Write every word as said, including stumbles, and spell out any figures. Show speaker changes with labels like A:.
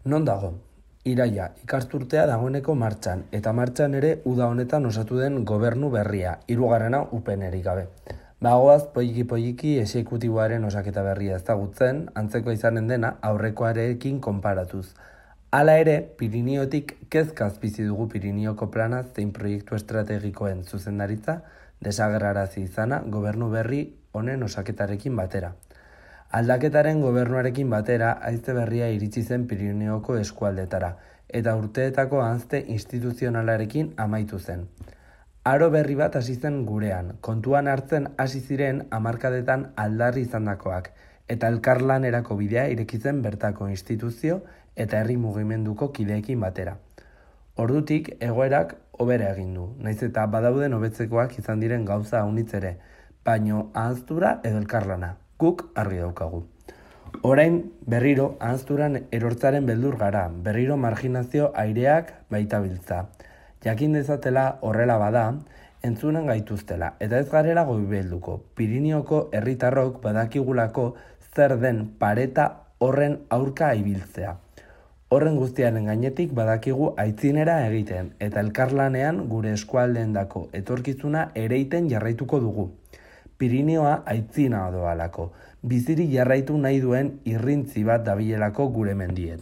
A: Non dago? Iraila, ikasturtea dagoeneko martxan, eta martxan ere uda honetan osatu den gobernu berria, hirugarrena upenerik gabe. Bagoaz, poliki-poliki esekutiboaren osaketa berria ezagutzen, antzeko izanen dena aurrekoarekin konparatuz. Hala ere, Piriniotik kezkaz bizi dugu Pirinioko plana zein proiektu estrategikoen zuzendaritza desagerrarazi izana gobernu berri honen osaketarekin batera. Aldaketaren gobernuarekin batera haize berria iritsi zen Piriniooko eskualdetara, eta urteetako ahazte instituzionalarekin amaitu zen. Aro berri bat hasi zen gurean, kontuan hartzen hasi ziren hamarkadetan aldarri izandakoak, eta elkarlanerako bidea ireki zen bertako instituzio eta herri mugimenduko kideekin batera. Ordutik egoerak hobera egin du, naiz eta badauden hobetzekoak izan diren gauza haunitz ere, baino ahaztura edo elkarlana, guk argi daukagu. Orain berriro ahazturan erortzaren beldur gara, berriro marginazio aireak baitabiltza. Jakin dezatela horrela bada, entzunen gaituztela, eta ez garela goibelduko. Pirinioko herritarrok badakigulako zer den pareta horren aurka ibiltzea. Horren guztiaren gainetik badakigu aitzinera egiten, eta elkarlanean gure eskualdeendako etorkizuna ereiten jarraituko dugu. Pirinioa aitzina doalako, bizirik jarraitu nahi duen irrintzi bat dabilelako gure mendietan.